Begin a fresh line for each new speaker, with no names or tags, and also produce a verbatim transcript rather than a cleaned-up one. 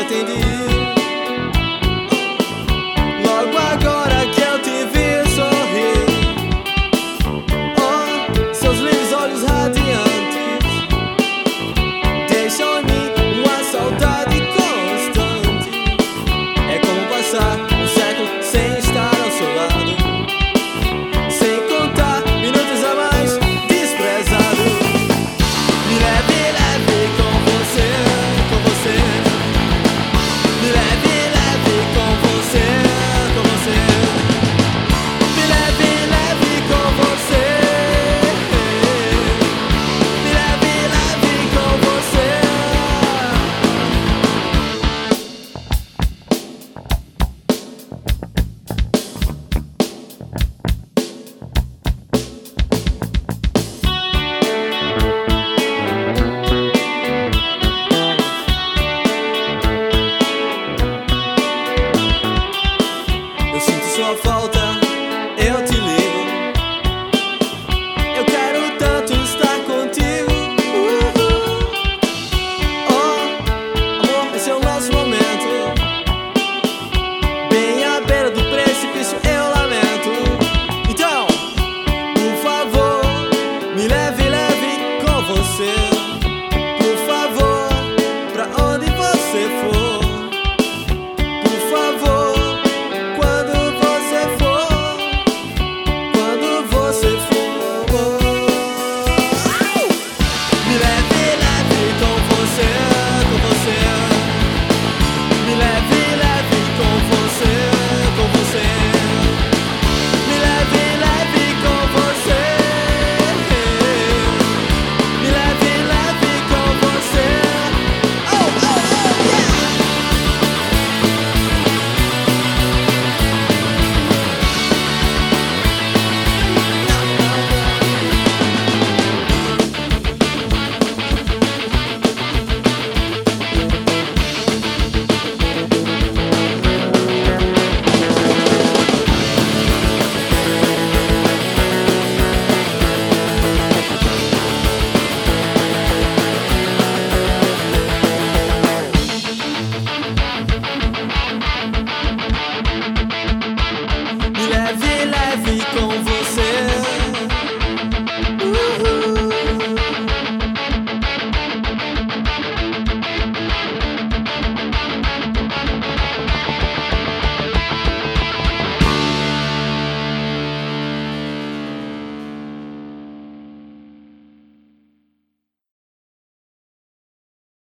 atendi. Logo agora que eu te vi sorrir, oh, seus lindos olhos radiantes deixam em mim uma saudade constante. É como passar um século sem estar ao seu lado, sem contar minutos a mais desprezado. Me leve, leve com você, com você. Me leve, leve com você, com você. Me leve, leve com você. Me leve, leve com você. Eu sinto sua falta